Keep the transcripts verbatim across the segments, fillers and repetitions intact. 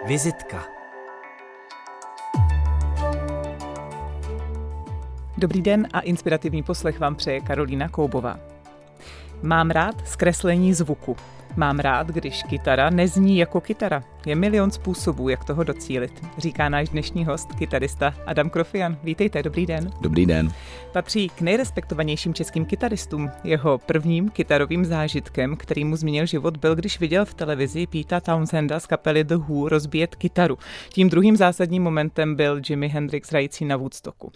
Vizitka. Dobrý den a inspirativní poslech vám přeje Karolína Koubová. Mám rád zkreslení zvuku. Mám rád, když kytara nezní jako kytara. Je milion způsobů, jak toho docílit, říká náš dnešní host, kytarista Adam Krofian. Vítejte, dobrý den. Dobrý den. Patří k nejrespektovanějším českým kytaristům. Jeho prvním kytarovým zážitkem, který mu změnil život, byl, když viděl v televizi Pete Townsenda z kapely The Who rozbíjet kytaru. Tím druhým zásadním momentem byl Jimi Hendrix hrající na Woodstocku.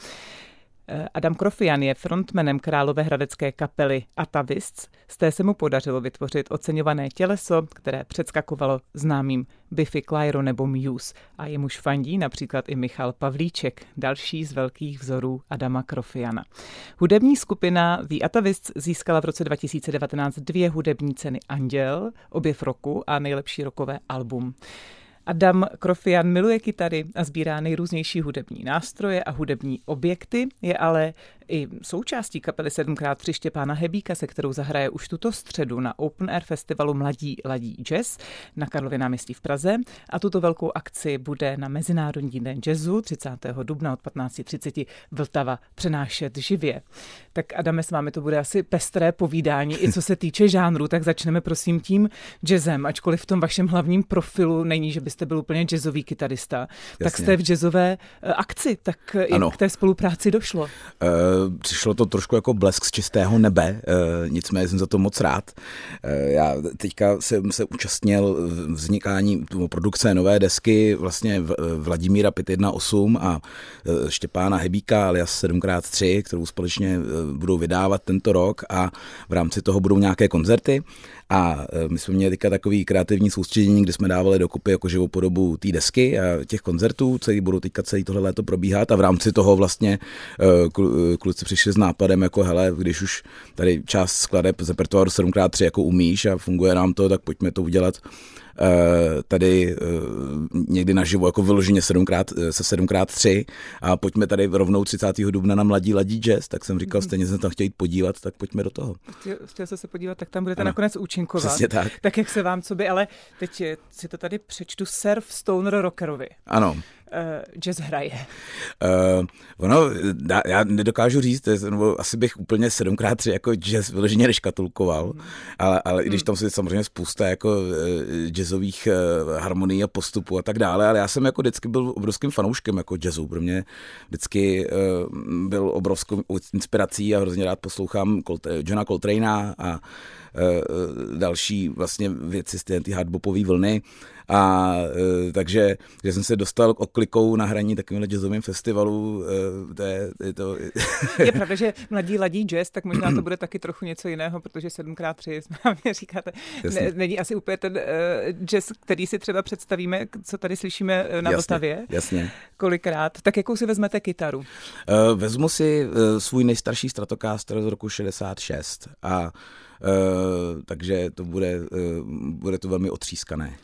Adam Krofian je frontmanem královéhradecké kapely Atavists. Z té se mu podařilo vytvořit oceňované těleso, které předskakovalo známým Biffy Clyro nebo Muse. A jemuž fandí například i Michal Pavlíček, další z velkých vzorů Adama Krofiana. Hudební skupina The Atavists získala v roce dva tisíce devatenáct dvě hudební ceny Anděl, objev roku a nejlepší rokové album. Adam Krofian miluje kytary a sbírá nejrůznější hudební nástroje a hudební objekty, je ale i součástí kapely sedm krát tři Štěpána Hebíka, se kterou zahraje už tuto středu na Open Air festivalu Mladí ladí jazz na Karlově náměstí v Praze. A tuto velkou akci bude na Mezinárodní den jazzu třicátého dubna od patnáct třicet Vltava přenášet živě. Tak Adame, s vámi to bude asi pestré povídání, i co se týče žánru, tak začneme prosím tím jazzem, ačkoliv v tom vašem hlavním profilu není, že byste byl úplně jazzový kytarista. Jasně. Tak jste v jazzové akci, tak ano. Jak k té spolupráci došlo? Uh, přišlo to trošku jako blesk z čistého nebe, uh, nicméně jsem za to moc rád. Uh, já teďka jsem se účastnil vznikání produkce nové desky vlastně Vladimíra pět jedna osm a uh, Štěpána Hebíka alias sedm krát tři, kterou společně uh, budou vydávat tento rok a v rámci toho budou nějaké koncerty. A my jsme měli teďka takový kreativní soustředění, kde jsme dávali dokupy jako živou podobu té desky a těch koncertů, které budou teďka celý tohle léto probíhat a v rámci toho vlastně kluci přišli s nápadem jako hele, když už tady část skladeb z repertoáru sedm krát tři jako umíš a funguje nám to, tak pojďme to udělat tady někdy naživo jako vyloženě sedmkrát, se sedm krát tři a pojďme tady rovnou třicátého dubna na Mladí ladí jazz, tak jsem říkal, stejně jsem tam chtěl jít podívat, tak pojďme do toho. Chtěl se se podívat, tak tam budete ano. nakonec účinkovat. Přesně tak. Tak jak se vám co by, ale teď si to tady přečtu, surf stoner rockerovi. Ano. Uh, jazz hraje. Uh, ono, já nedokážu říct, nebo asi bych úplně sedm krát tři jako jazz vyloženě neškatulkoval, hmm. ale, ale hmm. i když tam se samozřejmě spousta jako uh, jazzových uh, harmonií a postupů a tak dále, ale já jsem jako vždycky byl obrovským fanouškem jako jazzu. Pro mě vždycky uh, byl obrovskou inspirací a hrozně rád poslouchám Colt- Johna Coltrane'a a uh, další vlastně věci z té hardbopové vlny. A e, takže že jsem se dostal oklikou na hraní takovýmhle jazzovým festivalu. E, to je, je, to... je pravda, že Mladí ladí jazz, tak možná to bude taky trochu něco jiného, protože sedm krát tři správně říkáte. Ne, není asi úplně ten uh, jazz, který si třeba představíme, co tady slyšíme na jasně, Vltavě. Jasně. Kolikrát. Tak jakou si vezmete kytaru? E, vezmu si e, svůj nejstarší Stratocaster z roku šedesát šest a Uh, takže to bude, uh, bude to velmi otřískané.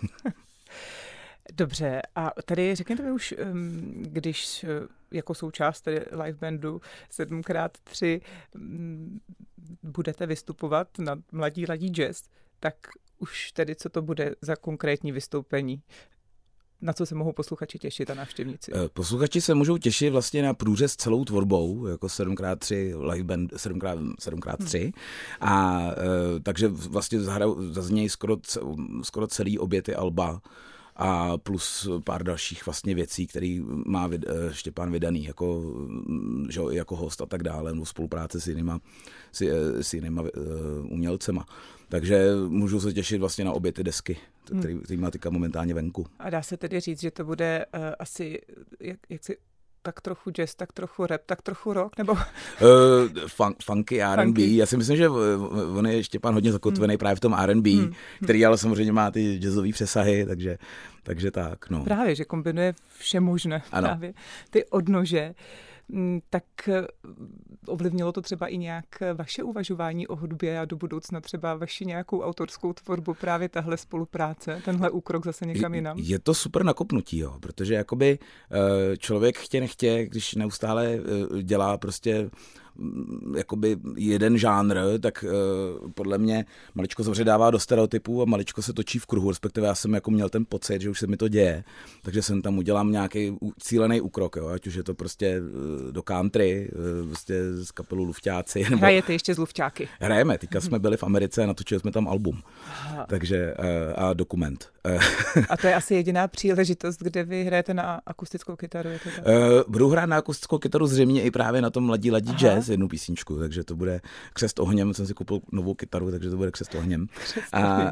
Dobře, a tady řekněte mi už, um, když uh, jako součást tedy live bandu sedm krát tři um, budete vystupovat na Mladí ladí jazz, tak už tedy co to bude za konkrétní vystoupení? Na co se mohou posluchači těšit a návštěvníci? Posluchači se můžou těšit vlastně na průřez celou tvorbou, jako sedm krát tři, live band sedm krát tři. Hmm. A e, takže vlastně zaznějí skoro, skoro celý obě alba a plus pár dalších vlastně věcí, které má vid, Štěpán vydaný jako, že, jako host a tak dále, v spolupráci s jinýma, s, s jinýma uh, umělcema. Takže můžu se těšit vlastně na obě ty desky, který, který má teďka momentálně venku. A dá se tedy říct, že to bude uh, asi, jak, jak si tak trochu jazz, tak trochu rap, tak trochu rock, nebo? Uh, fun, funky R and B. Funky. Já si myslím, že on je Štěpán hodně zakotvený hmm. právě v tom R and B, hmm. který ale samozřejmě má ty jazzové přesahy, takže, takže tak, no. Právě, že kombinuje vše možné. Ano. Právě ty odnože. Tak ovlivnilo to třeba i nějak vaše uvažování o hudbě a do budoucna třeba vaši nějakou autorskou tvorbu, právě tahle spolupráce, tenhle úkrok zase někam jinam? Je to super nakopnutí, jo, protože jakoby člověk chtě nechtě, když neustále dělá prostě jakoby jeden žánr, tak uh, podle mě maličko zavředává do stereotypů a maličko se točí v kruhu, respektive já jsem jako měl ten pocit, že už se mi to děje, takže jsem tam udělám nějaký cílený úkrok, jo, ať už je to prostě do country, prostě z kapelu Lufťáci. Nebo... Hrajete ještě z Lufťáky? Hrajeme, teďka jsme byli v Americe a natočili jsme tam album, Aha. takže a dokument. A to je asi jediná příležitost, kde vy hrajete na akustickou kytaru? Je to tak? Budu hrát na akustickou kytaru zřejmě i právě na tom Ladí ladí jazz jednu písničku, takže to bude Křest ohněm, jsem si koupil novou kytaru, takže to bude Křest ohněm. Křest a,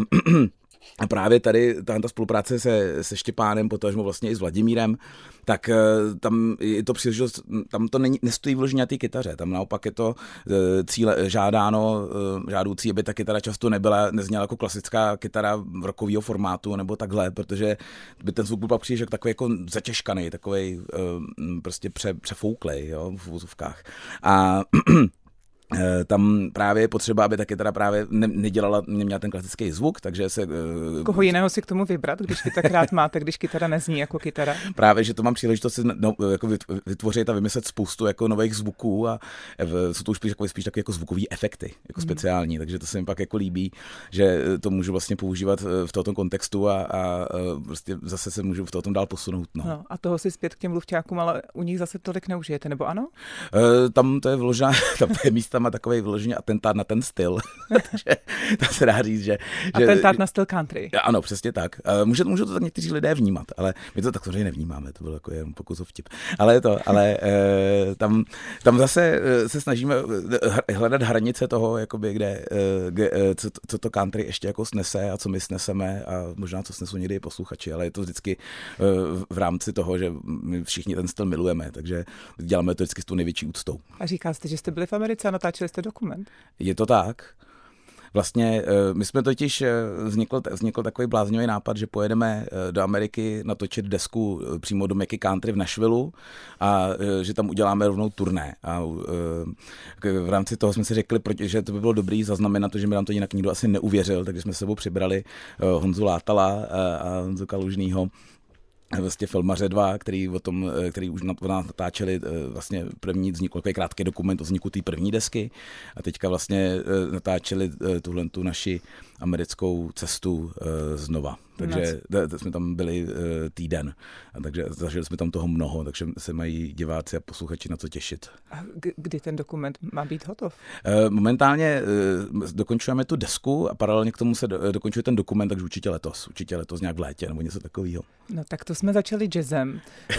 a právě tady ta, ta spolupráce se, se Štěpánem, potažmo vlastně i s Vladimírem, tak tam je to příležitost, tam to není, nestojí vložení na té kytaře, tam naopak je to cíle, žádáno, žádoucí, aby ta kytara často nebyla, nezněla jako klasická kytara rockového formátu nebo takhle, protože by ten zvuk byl pak příliš takový jako zatěžkaný, takový prostě pře, přefouklej, jo, v úzovkách. A tam právě je potřeba, aby ta kytara právě ne, nedělala, neměla ten klasický zvuk, takže se... Koho jiného si k tomu vybrat, když vy tak rád máte, když kytara nezní jako kytara? Právě, že to mám příležitost si no, jako vytvořit a vymyslet spoustu jako nových zvuků a jsou to už spíš, jako, spíš takové jako zvukový efekty, jako hmm. speciální, takže to se mi pak jako líbí, že to můžu vlastně používat v tomto kontextu a, a prostě zase se můžu v tom dál posunout. No. No, a toho si zpět k těm Lufťákům, ale u nich zase tolik neužijete, nebo ano? E, tam to je vložená, tam to je místa má takový vyloženě atentát na ten styl. Takže to se dá říct, že... Atentát na styl country. Ano, přesně tak. Může, můžou to tak někteří lidé vnímat, ale my to tak samozřejmě nevnímáme, to bylo jako jen pokus o vtip. Ale to, ale e, tam, tam zase se snažíme hledat hranice toho, jakoby, kde, kde co, co to country ještě jako snese a co my sneseme a možná co snesou někdy i posluchači, ale je to vždycky v rámci toho, že my všichni ten styl milujeme, takže děláme to vždycky s tou největší úctou. A říká jste, že jste byli v Americe a natáčeli jste dokument? Je to tak. Vlastně my jsme totiž, vznikl, vznikl takový bláznivý nápad, že pojedeme do Ameriky natočit desku přímo do Meky Country v Nashvillu a že tam uděláme rovnou turné. A v rámci toho jsme si řekli, že to by bylo dobrý zaznamenat to, že by nám to jinak nikdo asi neuvěřil, takže jsme s sebou přibrali Honzu Látala a Honzu Kalužnýho, vlastně filmaře dva, který o tom, který už na, nás natáčeli vlastně první vznikl takový krátký dokument o vzniku té první desky a teďka vlastně natáčeli tuhle tu naši americkou cestu znova. Takže t- jsme tam byli týden, a takže zažili jsme tam toho mnoho, takže se mají diváci a posluchači na co těšit. A kdy ten dokument má být hotov? Momentálně dokončujeme tu desku a paralelně k tomu se dokončuje ten dokument, takže určitě letos, určitě letos nějak v létě nebo něco takového. No tak to jsme začali jazzem.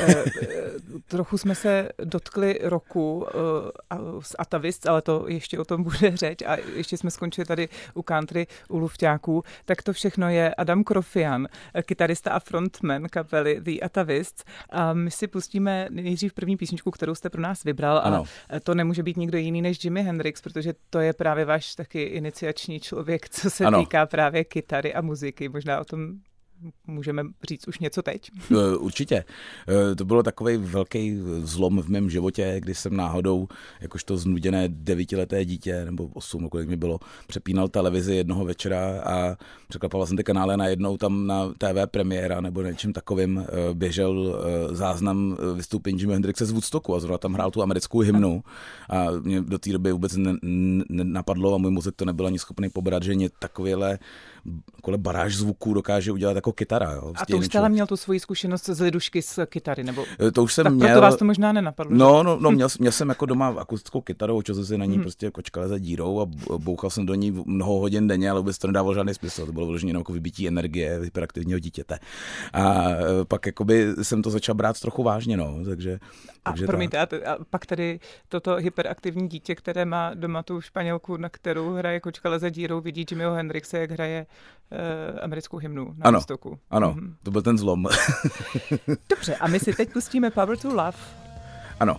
Trochu jsme se dotkli roku z Atavists, ale to ještě o tom bude řeč a ještě jsme skončili tady u country, u Lufťáků. Tak to všechno je Adam Krofian, kytarista a frontman kapely The Atavists. A my si pustíme nejdřív první písničku, kterou jste pro nás vybral. Ano. A to nemůže být nikdo jiný než Jimi Hendrix, protože to je právě váš taky iniciační člověk, co se ano. týká právě kytary a muziky. Možná o tom můžeme říct už něco teď? Určitě. To bylo takový velký zlom v mém životě, kdy jsem náhodou, jakožto znuděné devítileté dítě, nebo osm, kolik mi bylo, přepínal televizi jednoho večera a překlapal jsem ty kanály najednou tam na T V premiéra nebo něčím takovým běžel záznam vystoupení Jimi Hendrixe z Woodstocku a zrovna tam hrál tu americkou hymnu a mě do té doby vůbec nenapadlo a můj mozek to nebyl ani schopný pobrat, že mě takovéhle kolem baráž zvuků dokáže udělat jako kytara. Jo. A to už jste měl tu svoji zkušenost z lidušky z kytary, nebo? To už jsem tak měl. Proto vás to možná nenapadlo. No, no, no měl, měl jsem jako doma akustickou kytaru, čo jsem si na ní hmm. prostě kočkal za dírou a bouchal jsem do ní mnoho hodin denně, ale vůbec to nedávalo žádný smysl. To bylo vloženě jako vybití energie hyperaktivního dítěte. A pak jakoby jsem to začal brát trochu vážně, no, takže... A takže promiňte, a, t- a pak tady toto hyperaktivní dítě, které má doma tu Španělku, na kterou hraje kočka za dírou, vidí Jimiho Hendrixe, jak hraje uh, americkou hymnu na ano, Woodstocku. Ano, mm-hmm. To byl ten zlom. Dobře, a my si teď pustíme Power to Love. Ano.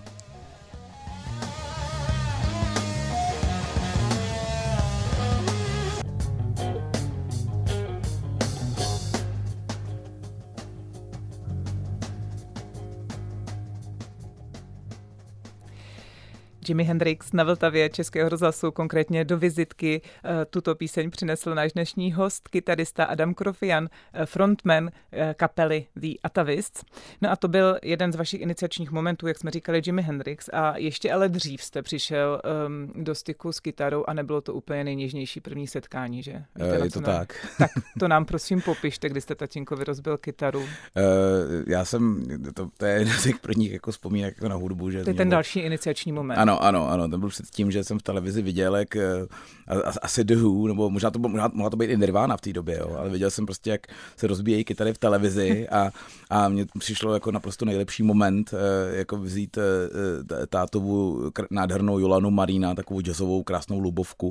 Jimi Hendrix na Vltavě Českého rozhlasu, konkrétně do vizitky. Tuto píseň přinesl náš dnešní host, kytarista Adam Krofian, frontman kapely The Atavists. No a to byl jeden z vašich iniciačních momentů, jak jsme říkali, Jimi Hendrix. A ještě ale dřív jste přišel um, do styku s kytarou a nebylo to úplně nejněžnější první setkání, že? Víte, je to nám... tak. Tak to nám prosím popište, kdy jste tatínkovi rozbil kytaru. Uh, já jsem, to, to je jeden z těch prvních jako vzpomínek jako na hudbu. Že to je ten byl... další iniciační moment. Ano, ano, ano, to byl před tím, že jsem v televizi viděl, jak asi The Who, nebo možná to, možná, mohla to být i Nirvana v té době, jo, ale viděl jsem prostě, jak se rozbíjejí kytary v televizi a, a mně přišlo jako naprosto nejlepší moment, jako vzít tátovu nádhernou Jolanu Marína, takovou jazzovou krásnou lubovku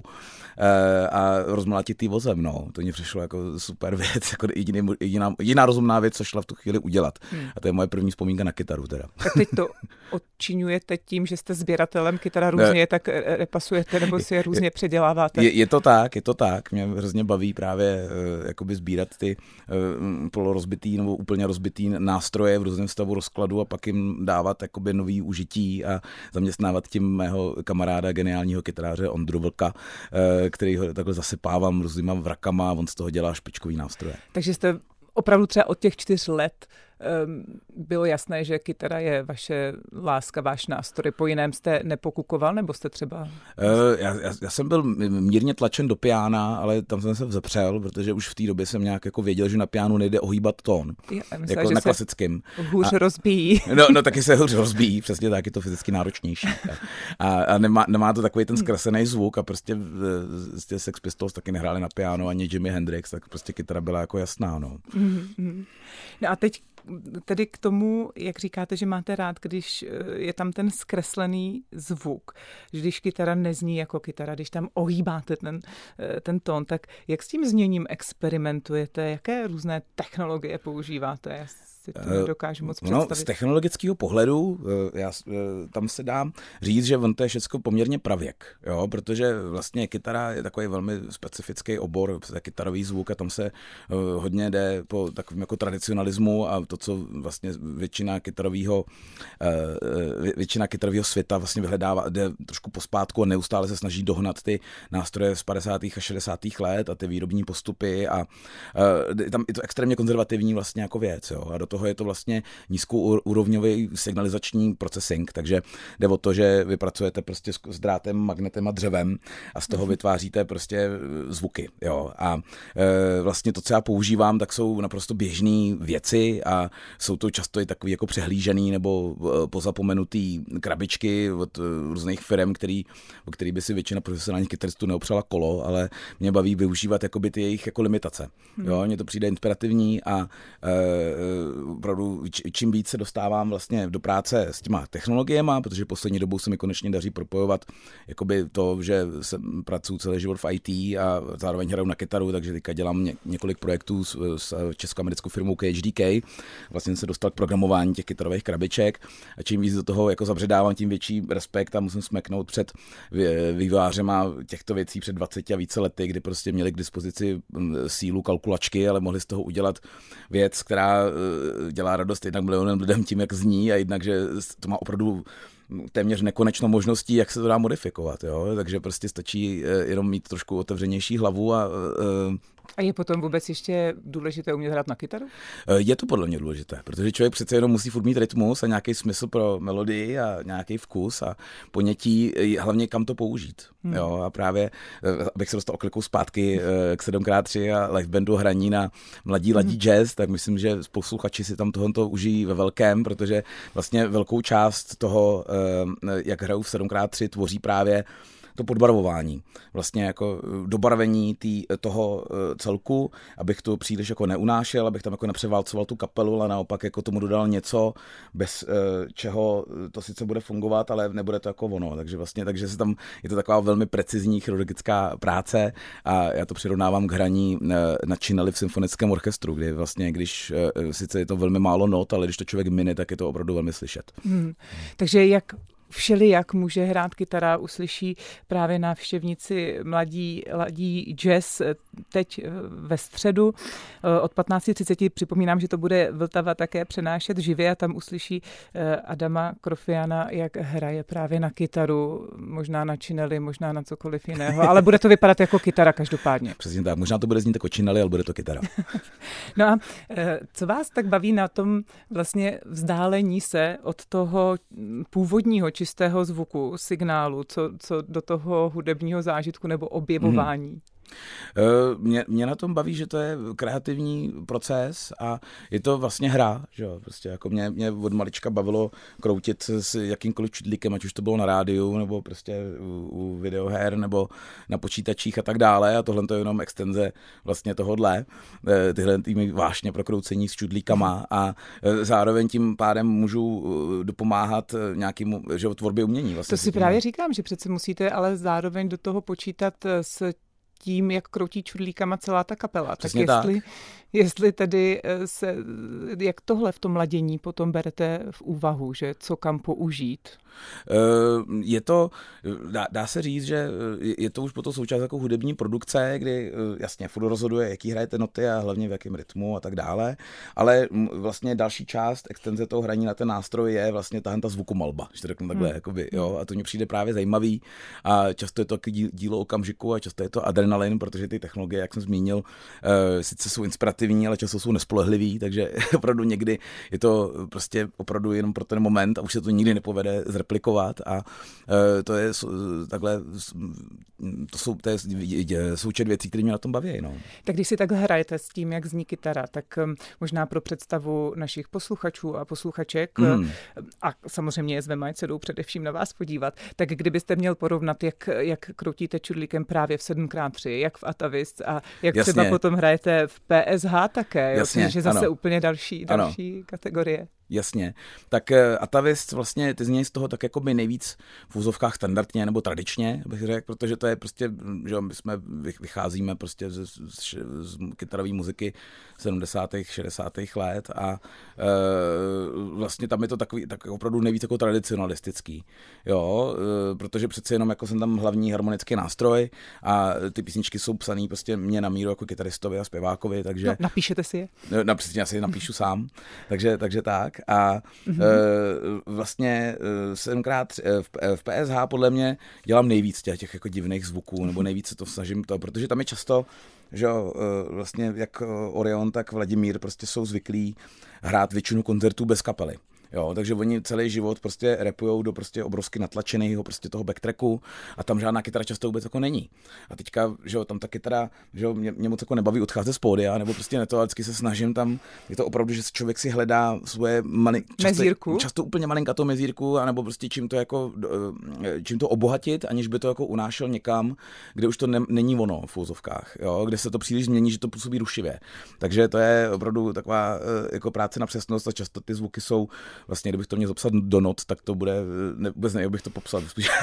a rozmlátit jí vozem, no. To mě přišlo jako super věc, jako jediný, jediná, jediná rozumná věc, co šla v tu chvíli udělat. Hmm. A to je moje první vzpomínka na kytaru teda. Tak teď to odčiňujete tím, že jste sběratelem kytara různě je tak repasujete nebo si je různě předěláváte? Je, je to tak, je to tak. Mě hrozně baví právě uh, jakoby sbírat ty uh, polorozbitý nebo úplně rozbitý nástroje v různém stavu rozkladu a pak jim dávat jakoby nový užití a zaměstnávat tím mého kamaráda, geniálního kytaráře Ondru Vlka, uh, který ho takhle zasypávám různýma vrakama a on z toho dělá špičkový nástroje. Takže jste opravdu třeba od těch čtyř let bylo jasné, že kytara je vaše láska, váš nástroj. Po jiném jste nepokukoval, nebo jste třeba... Uh, já, já, já jsem byl mírně tlačen do piána, ale tam jsem se vzepřel, protože už v té době jsem nějak jako věděl, že na piánu nejde ohýbat tón. Já myslela, jako na klasickým. Hůř a, rozbíjí. No, no taky se hůř rozbíjí, přesně tak, je to fyzicky náročnější. A, a nemá, nemá to takový ten zkreslený zvuk a prostě, prostě Sex Pistols taky nehráli na piano, ani Jimi Hendrix, tak prostě kytara byla jako jasná. No, mm-hmm. No a teď tedy k tomu, jak říkáte, že máte rád, když je tam ten zkreslený zvuk, že když kytara nezní jako kytara, když tam ohýbáte ten, ten tón, tak jak s tím zněním experimentujete, jaké různé technologie používáte? Já si to nedokážu moc představit. No, z technologického pohledu já, tam se dá říct, že on to je všechno poměrně pravěk, jo, protože vlastně kytara je takový velmi specifický obor, kytarový zvuk a tam se hodně jde po takovém jako tradicionalismu a to, co vlastně většina kytarového většina kytarového světa vlastně vyhledává, jde trošku pospátku a neustále se snaží dohnat ty nástroje z padesátých a šedesátých let a ty výrobní postupy a tam je to extrémně konzervativní vlastně jako věc, jo, a do toho je to vlastně nízkoúrovňový signalizační procesing, takže jde o to, že vy pracujete prostě s drátem, magnetem a dřevem a z toho vytváříte prostě zvuky, jo, a e, vlastně to, co já používám, tak jsou naprosto běžné věci a jsou to často i takový jako přehlížený nebo pozapomenutý krabičky od různých firm, který, o který by si většina profesionálních kytaristů neopřela kolo, ale mě baví využívat jakoby ty jejich jako limitace. Jo, mně to přijde inspirativní a e, opravdu čím víc se dostávám vlastně do práce s těma technologiemi, protože poslední dobou se mi konečně daří propojovat jakoby to, že jsem pracuji celý život v í té a zároveň hraju na kytaru, takže teďka dělám ně, několik projektů s, s česko-americkou firmou K H D K. Vlastně jsem se dostal k programování těch kytarových krabiček a čím víc do toho jako zabředávám, tím větší respekt a musím smeknout před vývojářema těchto věcí před dvaceti a více lety, kdy prostě měli k dispozici sílu kalkulačky, ale mohli z toho udělat věc, která dělá radost jednak milionům lidem tím, jak zní a jednak, že to má opravdu téměř nekonečnou možností, jak se to dá modifikovat. Jo? Takže prostě stačí jenom mít trošku otevřenější hlavu a A je potom vůbec ještě důležité umět hrát na kytaru? Je to podle mě důležité, protože člověk přece jenom musí furt mít rytmus a nějaký smysl pro melodii a nějaký vkus a ponětí, hlavně kam to použít. Hmm. Jo, a právě, abych se dostal oklikou zpátky k sedm krát tři a live bandu hraní na Mladí ladí hmm. jazz, tak myslím, že posluchači si tam tohoto užijí ve velkém, protože vlastně velkou část toho, jak hrajou v sedm krát tři, tvoří právě to podbarvování, vlastně jako dobarvení tý, toho celku, abych to příliš jako neunášel, abych tam jako nepřeválcoval tu kapelu, ale naopak jako tomu dodal něco, bez čeho to sice bude fungovat, ale nebude to jako ono. Takže vlastně, takže se tam, je to taková velmi precizní chirurgická práce a já to přirovnávám k hraní na čineli v symfonickém orchestru, kdy vlastně, když sice je to velmi málo not, ale když to člověk mine, tak je to opravdu velmi slyšet. Hmm. Takže jak všelijak může hrát kytara, uslyší právě návštěvníci mladí, mladí jazz teď ve středu od patnáct třicet. Připomínám, že to bude Vltava také přenášet živě a tam uslyší Adama Krofiana, jak hraje právě na kytaru, možná na čineli, možná na cokoliv jiného, ale bude to vypadat jako kytara každopádně. Přesně tak, možná to bude znít jako čineli, ale bude to kytara. No a co vás tak baví na tom vlastně vzdálení se od toho původního čistého zvuku, signálu, co, co do toho hudebního zážitku nebo objevování? Hmm. Mě, mě na tom baví, že to je kreativní proces a je to vlastně hra, že jo, prostě jako mě, mě od malička bavilo kroutit s jakýmkoliv čudlíkem, ať už to bylo na rádiu, nebo prostě u, u videoher, nebo na počítačích a tak dále a tohle to je jenom extenze vlastně tohodle, tyhle týmy vášně pro kroucení s čudlíkama a zároveň tím pádem můžu dopomáhat nějakému, že jo, tvorbě umění. Vlastně to si právě říkám, že přece musíte ale zároveň do toho počítat s tím, jak kroutí čudlíkama celá ta kapela. Přesně tak jestli, tak. jestli tedy se, jak tohle v tom ladění potom berete v úvahu, že co kam použít? Je to, dá, dá se říct, že je to už potom součást jako hudební produkce, kdy jasně furt rozhoduje, jaký hrajete noty a hlavně v jakém rytmu a tak dále, ale vlastně další část extenze toho hraní na ten nástroj je vlastně tahle ta zvukomalba, že to řeknu takhle, hmm. jakoby, jo, a to mi přijde právě zajímavý a často je to taky dílo okamžiku a často je to adrenalin, protože ty technologie, jak jsem zmínil, sice jsou inspirativní, ale často jsou nespolehlivý, takže opravdu někdy je to prostě opravdu jenom pro ten moment a už se to nikdy nepovede zreplikovat a to je takhle, to jsou to je součet věcí, které mě na tom baví. No. Tak když si takhle hrajete s tím, jak zní kytara, tak možná pro představu našich posluchačů a posluchaček mm. a samozřejmě S V M se jdou především na vás podívat, tak kdybyste měl porovnat, jak, jak kroutíte čudlíkem právě v sedm krát tři, jak v Atavist a jak Jasně. třeba potom hrajete v P S H také, jo, že zase ano. úplně další, další ano. kategorie. Jasně. Tak Atavist vlastně, ty z něj z toho tak jako by nejvíc v úzovkách standardně nebo tradičně, bych řekl, protože to je prostě, že my jsme vycházíme prostě z, z, z kytarové muziky sedmdesátých šedesátých let a e, vlastně tam je to takový, tak opravdu nejvíc jako tradicionalistický, jo, e, protože přece jenom jako jsem tam hlavní harmonický nástroj a ty písničky jsou psaný prostě mě na míru jako kytaristovi a zpěvákovi, takže... No, napíšete si je? No, přesně, já si je napíšu sám, takže, takže tak. A mm-hmm. e, vlastně sedmkrát v, v P S H podle mě dělám nejvíc těch, těch jako divných zvuků, nebo nejvíc se to snažím to, protože tam je často, že jo, vlastně jak Orion, tak Vladimír prostě jsou zvyklí hrát většinu koncertů bez kapely. Jo, takže oni celý život prostě rapujou do prostě obrovsky natlačeného prostě toho backtracku a tam žádná kytara často vůbec jako není. A teďka, že jo, tam ta kytara, že jo, mě, mě moc jako nebaví odcházet z pódia, nebo prostě ne to, ale vždycky se snažím tam, je to opravdu, že člověk si hledá svoje mali, často, mezírku, často úplně malinkatou mezírku, anebo prostě čím to jako, čím to obohatit, aniž by to jako unášel někam, kde už to ne, není ono v úzovkách, jo, kde se to příliš změní, že to působí rušivě. Takže to je opravdu taková jako práce na přesnost a často ty zvuky jsou vlastně, kdybych to měl zapsat do not, tak to bude, ne, vůbec nevím, bych to popsal.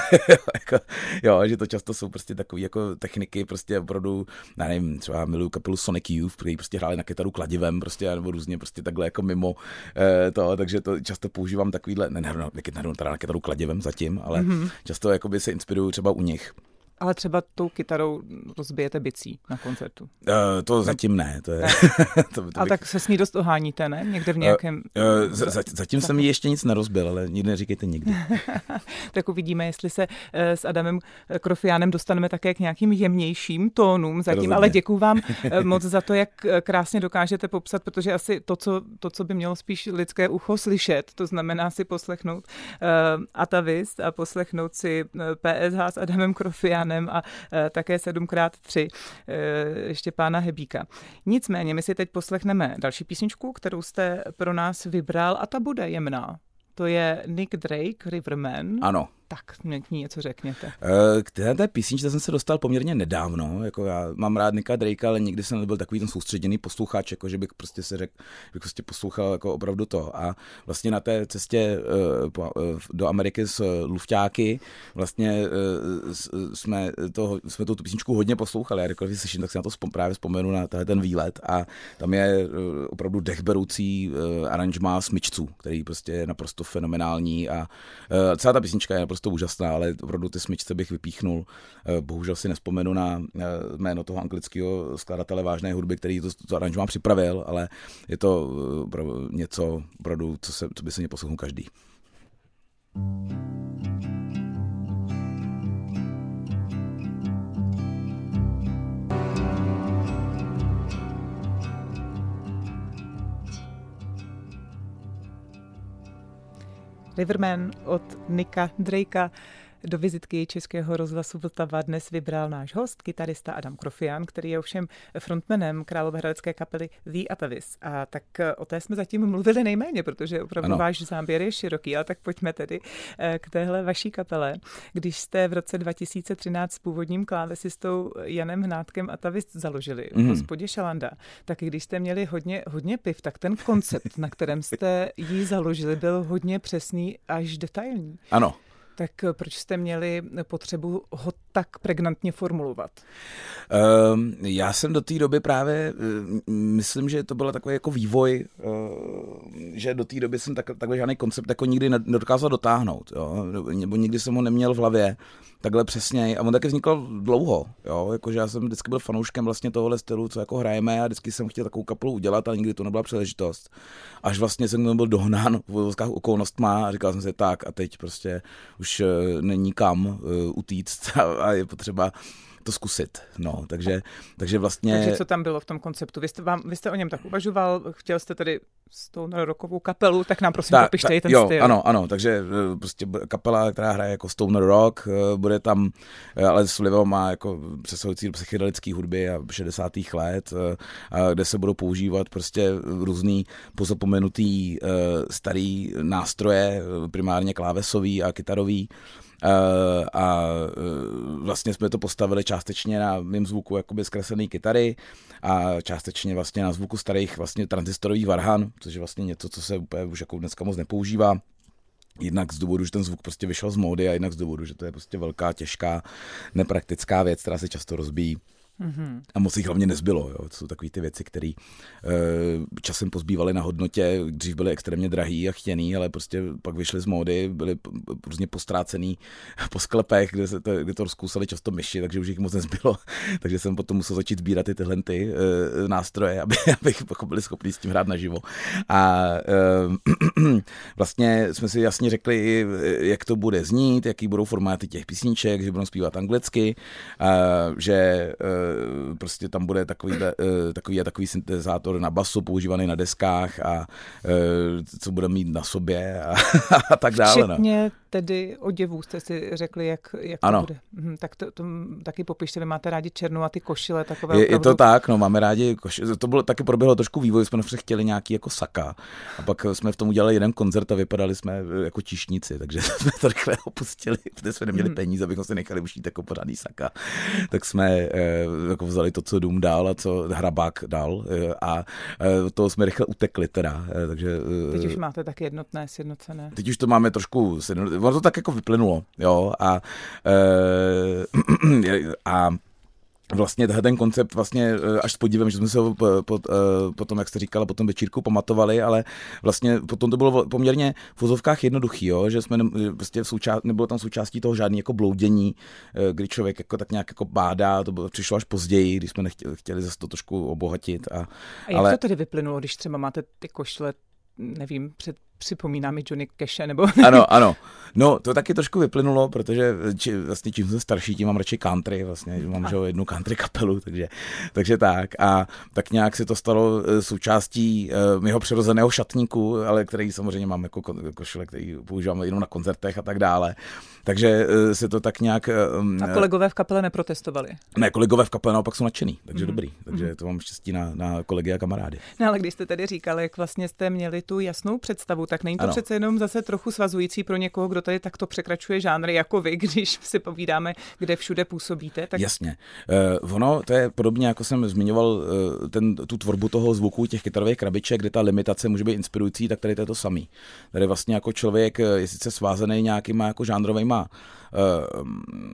jako, jo, že to často jsou prostě takové jako techniky, prostě opravdu, já nevím, třeba miluju kapelu Sonic Youth, který prostě hráli na kytaru kladivem, prostě, nebo různě prostě takhle jako mimo eh, to, takže to často používám takovýhle, ne, ne, ne, ne teda na kytaru kladivem zatím, ale mm-hmm. často jakoby se inspiruju třeba u nich. Ale třeba tou kytarou rozbijete bicí na koncertu. Uh, to zatím ne. To je, to, to ale bych... tak se s ní dost oháníte, ne? Někde v nějakém... Uh, uh, za, za, zatím jsem jí ještě nic nerozbil, ale nikdy neříkejte nikdy. Tak uvidíme, jestli se uh, s Adamem Krofianem dostaneme také k nějakým jemnějším tónům zatím, Rozhodně. Ale děkuju vám uh, moc za to, jak krásně dokážete popsat, protože asi to co, to, co by mělo spíš lidské ucho slyšet, to znamená si poslechnout uh, Atavist a poslechnout si uh, P S H s Adamem Krofianem a e, také sedm krát tři e, ještě pána Hebíka. Nicméně my si teď poslechneme další písničku, kterou jste pro nás vybral a ta bude jemná. To je Nick Drake, Riverman. Ano. tak mě k ní něco řekněte. K té písničce jsem se dostal poměrně nedávno, jako já mám rád Nicka Drakea, ale nikdy jsem nebyl takový ten soustředěný posluchač, jako že bych prostě se řekl, bych prostě poslouchal jako opravdu to. A vlastně na té cestě do Ameriky s lufťáky vlastně jsme, to, jsme tu písničku hodně poslouchali. Já když slyším, tak si na to právě vzpomenu na ten výlet a tam je opravdu dechberoucí aranžmá smyčců, který prostě je naprosto fenomenální a celá ta písnička je naprosto úžasná, ale opravdu ty smyčce bych vypíchnul. Bohužel si nespomenu na jméno toho anglického skladatele vážné hudby, který to, to aranžmá připravil, ale je to něco, opravdu, co, se, co by se mě poslouchnul každý. Riverman od Nicka Drakea. Do vizitky Českého rozhlasu Vltava dnes vybral náš host, kytarista Adam Krofian, který je ovšem frontmanem královéhradecké kapely The Atavis. A tak o té jsme zatím mluvili nejméně, protože opravdu ano. Váš záběr je široký, ale tak pojďme tedy k téhle vaší kapele. Když jste v roce dva tisíce třináct s původním klávesistou Janem Hnátkem Atavis založili v mm. hospodě Šalanda, tak když jste měli hodně, hodně piv, tak ten koncept, na kterém jste ji založili, byl hodně přesný až detailní. Ano. Tak proč jste měli potřebu ho tak pregnantně formulovat? Um, já jsem do té doby právě, myslím, že to byl takový jako vývoj, uh, že do té doby jsem tak, takhle žádný koncept jako nikdy nedokázal dotáhnout, jo? Nebo nikdy jsem ho neměl v hlavě takhle přesně a on taky vznikl dlouho, jo? Jakože já jsem vždycky byl fanouškem vlastně tohohle stylu, co jako hrajeme a vždycky jsem chtěl takovou kapelu udělat, ale nikdy to nebyla příležitost. Až vlastně jsem byl dohnán v vozovkách okolnostma a říkal jsem si tak a teď prostě už není kam uh, utíct a, a je potřeba to zkusit. No, takže, takže vlastně... Takže co tam bylo v tom konceptu? Vy jste, vám, vy jste o něm tak uvažoval, chtěl jste tedy stoner rockovou kapelu, tak nám prosím popište ta, ten jo, styl. Ano, ano, takže prostě kapela, která hraje jako stoner rock, bude tam, ale s vlivem má jako přesahující do psychedelické hudby a šedesátých let, a kde se budou používat prostě různý pozapomenutý starý nástroje, primárně klávesový a kytarový. Uh, a uh, vlastně jsme to postavili částečně na mým zvuku jakoby zkreslený kytary a částečně vlastně na zvuku starých vlastně transistorových varhan, což je vlastně něco, co se úplně už jako dneska moc nepoužívá. Jednak z důvodu, že ten zvuk prostě vyšel z módy a jednak z důvodu, že to je prostě velká, těžká, nepraktická věc, která se často rozbíjí. Mm-hmm. A moc jich hlavně nezbylo. Jo. To jsou takové ty věci, které e, časem pozbývaly na hodnotě, dřív byly extrémně drahý a chtěný, ale prostě pak vyšly z módy, byly různě postrácený po sklepech, kde, se to, kde to rozkousali často myši, takže už jich moc nezbylo. Takže jsem potom musel začít sbírat i tyhle ty, e, nástroje, aby, abych byli schopni s tím hrát naživo. A e, vlastně jsme si jasně řekli, jak to bude znít, jaký budou formáty těch písniček, že budou zpívat anglicky, a, že e, prostě tam bude takový, takový a takový syntezátor na basu používaný na deskách a co bude mít na sobě a, a tak dále. Včetně tedy oděvů jste si řekli, jak, jak to ano. bude. Mhm, tak to, to taky popište, vy máte rádi černou a ty košile takové je, opravdu... je to tak, no máme rádi košile. To bylo taky proběhlo trošku vývoj, jsme chtěli nějaký jako saka a pak jsme v tom udělali jeden koncert a vypadali jsme jako číšníci, takže jsme to rychle opustili, protože jsme neměli hmm. peníze, abychom si nechali ušít jako pořádný saka. Tak jsme jako vzali to, co dům dal a co hrabák dal a toho jsme rychle utekli teda. Takže, teď už máte tak jednotné, sjednocené. Teď už to máme trošku, ono to tak jako vyplynulo, jo, a, a vlastně ten koncept vlastně až s podívem, že jsme se ho potom, jak jste říkala, potom večírku pamatovali, ale vlastně potom to bylo poměrně v vozovkách jednoduchý, jo? Že jsme prostě v součást, nebylo tam součástí toho žádný jako bloudění, kdy člověk jako tak nějak jako bádá, to bylo, přišlo až později, když jsme nechtěli, chtěli zase to trošku obohatit. A, a jak ale... to tedy vyplynulo, když třeba máte ty košle, nevím, před připomíná mi Johnny Cashe, nebo... Ano, ano. No, to taky trošku vyplynulo, protože či, vlastně čím jsem starší, tím mám radši country, vlastně mám že jednu country kapelu, takže, takže tak. A tak nějak se to stalo součástí uh, mého přirozeného šatníku, ale který samozřejmě mám jako košile, který používám jenom na koncertech a tak dále. Takže uh, se to tak nějak... Um, a kolegové v kapele neprotestovali? Ne, kolegové v kapele naopak jsou nadšený, takže mm. dobrý. Takže mm. to mám štěstí na, na kolegy a kamarády. No ale když jste tedy říkali, jak vlastně jste měli tu jasnou představu, tak není to ano. přece jenom zase trochu svazující pro někoho, kdo tady takto překračuje žánry jako vy, když si povídáme, kde všude působíte? Tak... Jasně. Uh, ono, to je podobně, jako jsem zmiňoval uh, ten, tu tvorbu toho zvuku, těch kytarových krabiček, kde ta limitace může být inspirující, tak tady to je to samý. Tady vlastně jako člověk je sice svázaný nějakýma jako žánrovejma uh,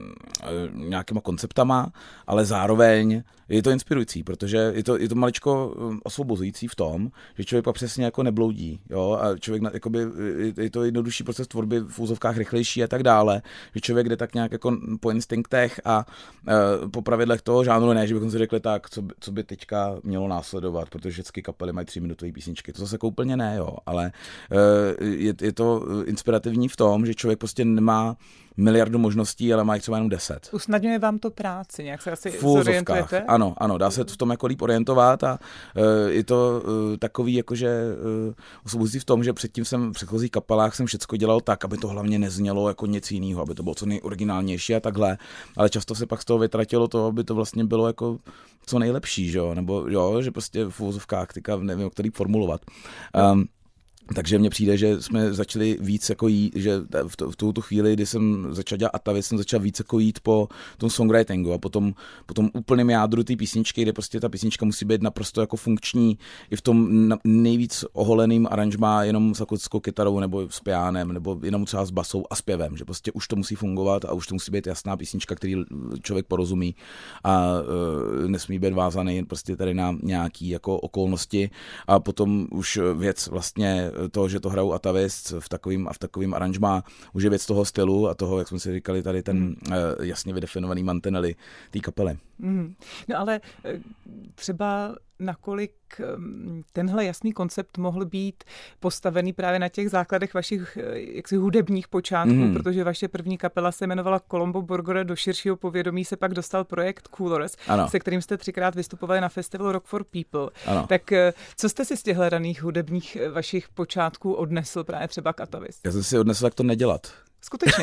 nějakýma konceptama, ale zároveň je to inspirující, protože je to, je to maličko osvobozující v tom, že člověk pak přesně jako nebloudí, jo, a člověk, jakoby, je to jednodušší proces tvorby v úzovkách rychlejší a tak dále, že člověk jde tak nějak jako po instinktech a uh, po pravidlech toho žánru, ne, že bychom si řekli tak, co by, co by teďka mělo následovat, protože všechny kapely mají tříminutové písničky, to zase jako úplně ne, jo, ale uh, je, je to inspirativní v tom, že člověk prostě nemá miliardu možností, ale mají třeba jenom deset. Usnadňuje vám to práci, nějak se asi zorientujete? Ano, ano, dá se v tom jako líp orientovat a uh, je to uh, takový jakože uh, osvobozující v tom, že předtím jsem v předchozích kapelách jsem všecko dělal tak, aby to hlavně neznělo jako nic jiného, aby to bylo co nejoriginálnější a takhle, ale často se pak z toho vytratilo to, aby to vlastně bylo jako co nejlepší, že jo, nebo jo, že prostě v uvozovkách, teďka nevím, o který formulovat. Um, Takže mně přijde, že jsme začali víc jako jít, že v, to, v tu chvíli, kdy jsem začal dělat Atavist, jsem začal víc jako jít po tom songwritingu a potom po tom úplném jádru té písničky, kde prostě ta písnička musí být naprosto jako funkční i v tom nejvíc oholeným aranžmá jenom s akustickou kytarou nebo s pianem nebo jenom třeba s basou a zpěvem, že prostě už to musí fungovat a už to musí být jasná písnička, který člověk porozumí a uh, nesmí být vázaný prostě tady na nějaký jako okolnosti a potom už věc vlastně to, že to hrajou Atavist v takovým a v takovým aranžmá, už je věc toho stylu a toho, jak jsme si říkali, tady ten mm. uh, jasně vydefinovaný mantinely té kapely. Mm. No ale třeba nakolik tenhle jasný koncept mohl být postavený právě na těch základech vašich jaksi hudebních počátků, mm. protože vaše první kapela se jmenovala Colombo Borgore, do širšího povědomí se pak dostal projekt Coolers, ano. se kterým jste třikrát vystupovali na festivalu Rock for People. Ano. Tak co jste si z těchto raných hudebních vašich počátků odnesl právě třeba k Atavist? Já jsem si odnesl, jak to nedělat. Skutečně.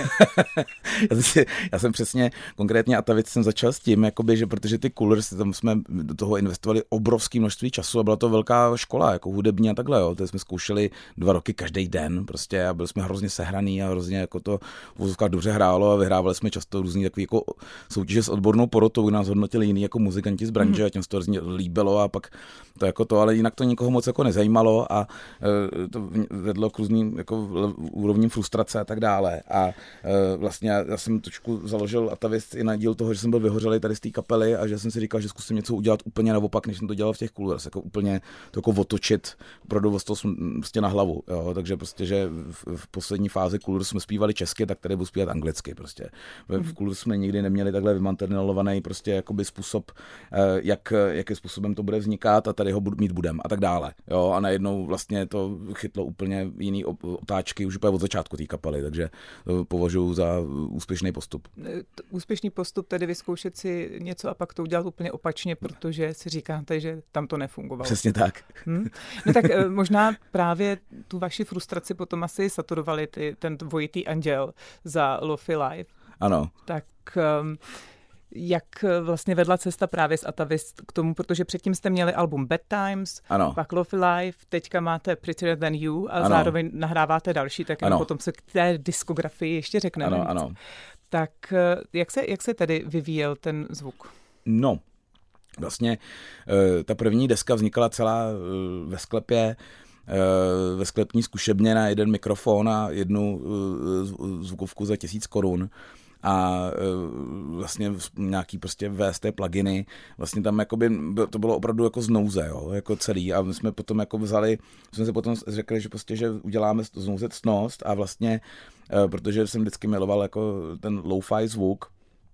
já, jsem, já jsem přesně, konkrétně Atavist jsem začal s tím, jakoby, že protože ty Coolers, tam jsme do toho investovali obrovské množství času a byla to velká škola, jako hudební a takhle, jo. To jsme zkoušeli dva roky každý den prostě a byli jsme hrozně sehraný a hrozně jako to v úzovkách dobře hrálo a vyhrávali jsme často různý takový jako soutěže s odbornou porotou, kde nás hodnotili jiný jako muzikanti z branže mm. a těm se to hrozně líbilo a pak to jako to, ale jinak to nikoho moc jako nezajímalo a e, to vedlo k různým jako úrovním frustrace a tak dále. A e, vlastně já, já jsem trošku založil Atavist i na díl toho, že jsem byl vyhořelý tady z té kapely a že jsem si říkal, že zkusím něco udělat úplně naopak, než jsem to dělal v těch Coolers, jako úplně to jako otočit prodovost prostě na hlavu, jo? Takže prostě, že v, v poslední fázi Coolers jsme zpívali česky, tak tady budu zpívat anglicky prostě. V, v Coolers jsme nikdy neměli takhle vymanternalovaný prostě jakoby způsob, jak, jakým způsobem to bude vznikat a tady ho mít budem a tak dále, jo? A najednou vlastně to chytlo úplně jiný otáčky už úplně od začátku té kapely, takže považuji za úspěšný postup. Úspěšný postup tedy vyzkoušet si něco a pak to udělat úplně opačně, protože si říkáte, že tam to nefungovalo. Přesně tak. Hmm? No tak možná právě tu vaši frustraci potom asi saturovali ty, ten dvojitý anděl za Lo-Fi Live. Ano. Tak um, jak vlastně vedla cesta právě z Atavist k tomu, protože předtím jste měli album Bad Times, ano. pak Lo-Fi Live, teďka máte Prettier Than You a ano. zároveň nahráváte další, tak potom se k té diskografii ještě řekneme. Ano, ano. Tak jak se, jak se tedy vyvíjel ten zvuk? No, vlastně ta první deska vznikala celá ve sklepě, ve sklepní zkušebně na jeden mikrofon a jednu zvukovku za tisíc korun. A vlastně nějaký prostě V S T pluginy, vlastně tam jakoby, to bylo opravdu jako z nouze, jo, jako celý a my jsme potom jako vzali, jsme se potom řekli, že prostě, že uděláme z nouze ctnost a vlastně, protože jsem vždycky miloval jako ten lo-fi zvuk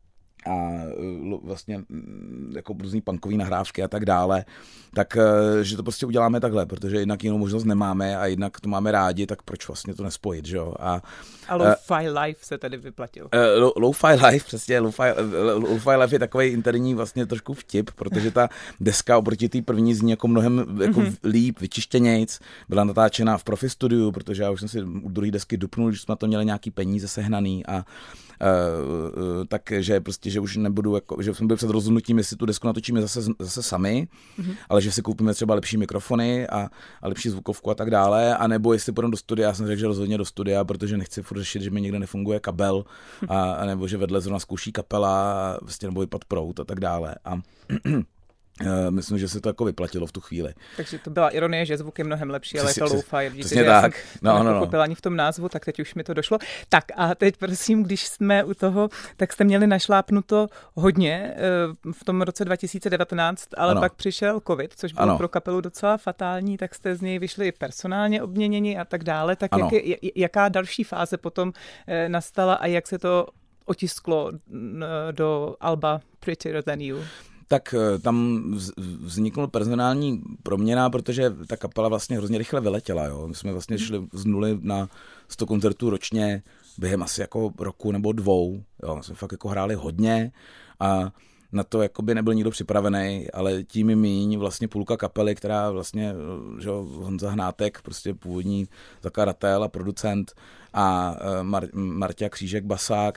a vlastně jako různý punkový nahrávky a tak dále, tak že to prostě uděláme takhle, protože jinak jinou možnost nemáme a jinak to máme rádi, tak proč vlastně to nespojit, že jo? A, a Lo-Fi Live se tady vyplatil. Uh, Lo-Fi Live, přesně, Lo-Fi, Lo-Fi Live je takový interní vlastně trošku vtip, protože ta deska oproti té první zní jako mnohem jako mm-hmm. líp, vyčištěnějc, byla natáčena v profi studiu, protože já už jsem si u druhé desky dupnul, že jsme na to měli nějaký peníze sehnaný a takže prostě, že už nebudu, jako, že jsme byli před rozhodnutím, jestli tu desku natočíme zase, zase sami, mm-hmm. ale že si koupíme třeba lepší mikrofony a, a lepší zvukovku a tak dále, anebo jestli půjdeme do studia, já jsem řekl, že rozhodně do studia, protože nechci furt řešit, že mi někde nefunguje kabel, a, a nebo že vedle zrovna zkouší kapela, a prostě nebo vypad proud a tak dále. A myslím, že se to jako vyplatilo v tu chvíli. Takže to byla ironie, že zvuk je mnohem lepší, ale je to lo-fi. Přesně tak. No, no, no. Ani v tom názvu, tak teď už mi to došlo. Tak a teď prosím, když jsme u toho, tak jste měli našlápnuto hodně v tom roce dva tisíce devatenáct, ale ano. Pak přišel covid, což bylo ano. pro kapelu docela fatální, tak jste z něj vyšli personálně obměněni a tak dále. Tak jak, jaká další fáze potom nastala a jak se to otisklo do alba Prettier Than You? Tak tam vzniknul personální proměna, protože ta kapela vlastně hrozně rychle vyletěla. Jo. My jsme vlastně šli z nuly na sto koncertů ročně během asi jako roku nebo dvou. Jo. My jsme fakt jako hráli hodně a na to jakoby nebyl nikdo připravený, ale tím i míň vlastně půlka kapely, která vlastně, že Honza Hnátek, prostě původní zakladatel a producent a Mar- Marta Křížek, basák,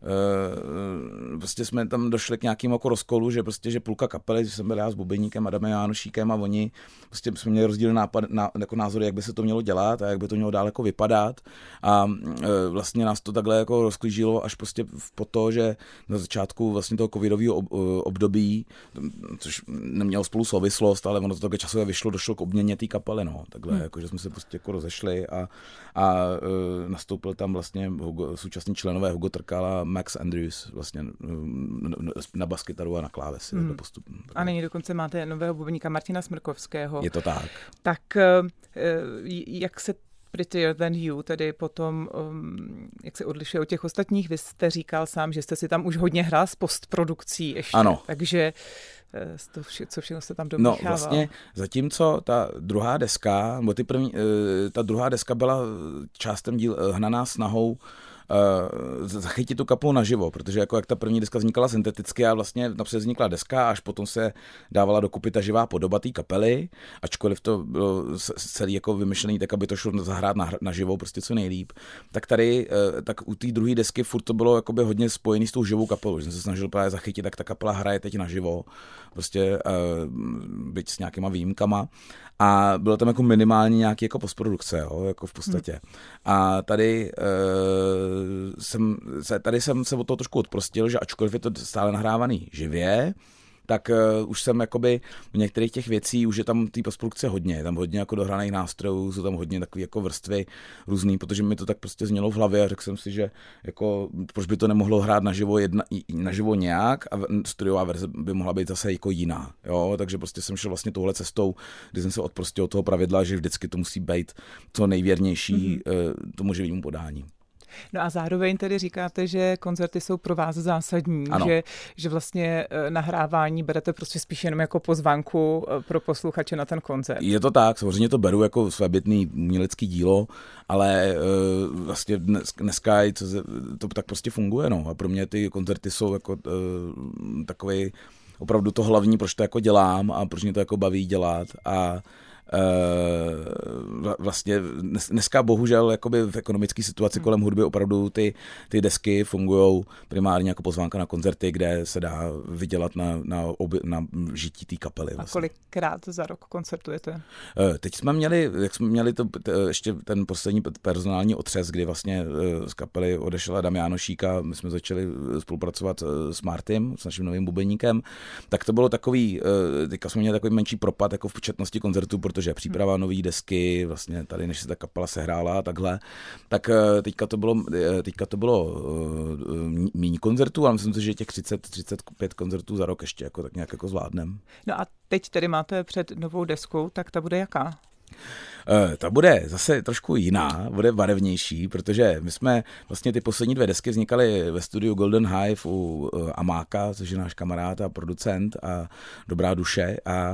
prostě jsme tam došli k nějakému jako rozkolu, že prostě, že půlka kapely, že jsem byl já s Bubeníkem, Adamem Jánošíkem a oni, prostě jsme měli rozdílný nápad, na, jako názory, jak by se to mělo dělat a jak by to mělo dál jako vypadat a e, vlastně nás to takhle jako rozklížilo až prostě po to, že na začátku vlastně toho covidového ob, období, což nemělo spolu souvislost, ale ono to takhle časově vyšlo, došlo k obměně té kapely, no, takhle, hmm. jako, že jsme se prostě jako rozešli a, a e, nastoupil tam vlastně Hugo, současní členové Hugo Trkala, Max Andrews vlastně na baskytaru a na klávesi. Hmm. A nyní dokonce máte nového bubeníka Martina Smrkovského. Je to tak. Tak jak se Prettier Than You tedy potom, jak se odlišuje od těch ostatních? Vy jste říkal sám, že jste si tam už hodně hrál s postprodukcí ještě. Ano. Takže to vše, co všechno se tam domíchával. No vlastně zatímco ta druhá deska, nebo ty první, ta druhá deska byla částem díl hnaná snahou Uh, zachytit tu kapelu naživo, protože jako jak ta první deska vznikala synteticky a vlastně napřed vznikla deska, až potom se dávala dokupy ta živá podoba té kapely, ačkoliv to bylo celý jako vymyšlený, tak aby to šlo zahrát na, naživo prostě co nejlíp, tak tady, uh, tak u té druhé desky furt to bylo jakoby hodně spojený s tou živou kapelou, že jsem se snažil právě zachytit, tak ta kapela hraje teď naživo, prostě uh, byť s nějakýma výjimkama. A bylo tam jako minimálně nějaký jako postprodukce, jo, jako v podstatě. Hmm. A tady, e, jsem, se, tady jsem se od toho trošku odprostil, že ačkoliv je to stále nahrávaný živě, tak uh, už jsem jakoby v některých těch věcí, už je tam té postprodukce hodně, je tam hodně jako dohraných nástrojů, jsou tam hodně takové jako vrstvy různý, protože mi to tak prostě znělo v hlavě a řekl jsem si, že jako, proč by to nemohlo hrát naživo, jedna, naživo nějak a studiová verze by mohla být zase jako jiná, jo, takže prostě jsem šel vlastně touhle cestou, kdy jsem se odprostil od toho pravidla, že vždycky to musí být co nejvěrnější mm-hmm. uh, tomu živému podání. No a zároveň tedy říkáte, že koncerty jsou pro vás zásadní, že, že vlastně nahrávání berete prostě spíš jenom jako pozvánku pro posluchače na ten koncert. Je to tak, samozřejmě to beru jako svébytný umělecký dílo, ale uh, vlastně dnes, dneska to tak prostě funguje, no, a pro mě ty koncerty jsou jako uh, takový opravdu to hlavní, proč to jako dělám a proč mě to jako baví dělat a Uh, vlastně dneska bohužel jakoby v ekonomické situaci kolem hudby opravdu ty, ty desky fungují primárně jako pozvánka na koncerty, kde se dá vydělat na, na, oby, na žití té kapely. Vlastně. A kolikrát za rok koncertujete? Uh, teď jsme měli, jak jsme měli to, t, ještě ten poslední personální otřes, kdy vlastně uh, z kapely odešel Adam Jánošík a my jsme začali spolupracovat uh, s Martym, s naším novým bubeníkem, tak to bylo takový, uh, teďka jsme měli takový menší propad jako v početnosti koncertů, protože příprava nový desky, vlastně tady, než se ta kapela sehrála a takhle, tak teďka to bylo, teďka to bylo uh, méně koncertů, ale myslím si, že těch třicet třicet pět koncertů za rok ještě jako, tak nějak jako zvládnem. No a teď tedy máte před novou deskou, tak ta bude jaká? Uh, ta bude zase trošku jiná, bude barevnější, protože my jsme vlastně ty poslední dvě desky vznikaly ve studiu Golden Hive u uh, Amáka, což je náš kamarád a producent a dobrá duše a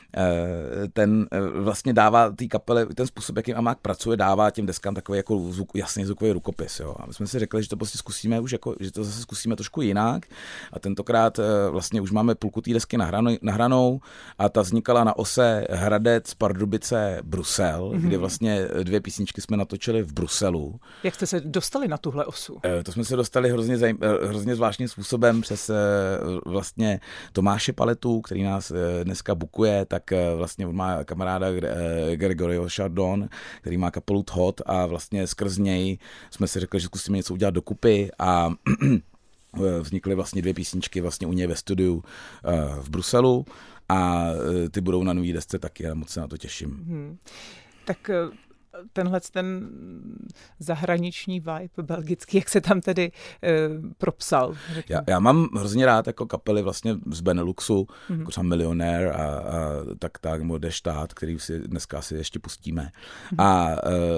ten vlastně dává té kapele, ten způsob, jakým Amák pracuje, dává těm deskám takový jako zvuk, jasný zvukový rukopis. Jo. A my jsme si řekli, že to prostě zkusíme už jako, že to zase zkusíme trošku jinak. A tentokrát vlastně už máme půlku té desky nahranou, nahranou a ta vznikala na ose Hradec, Pardubice, Brusel, mm-hmm. kde vlastně dvě písničky jsme natočili v Bruselu. Jak jste se dostali na tuhle osu? To jsme se dostali hrozně, zajím, hrozně zvláštním způsobem přes vlastně Tomáše Paletu, který nás dneska bukuje, tak vlastně on má kamaráda Gregorio Chardon, který má kapelu Hot a vlastně skrz něj jsme si řekli, že zkusíme něco udělat dokupy a vznikly vlastně dvě písničky vlastně u něj ve studiu v Bruselu a ty budou na nový desce taky a moc se na to těším. Hmm. Tak tenhle ten zahraniční vibe belgický, jak se tam tedy e, propsal? Já, já mám hrozně rád jako kapely vlastně z Beneluxu, mm-hmm. jako třeba Millionaire a, a tak tak, nebo Der Staat, který si dneska si ještě pustíme. Mm-hmm. A,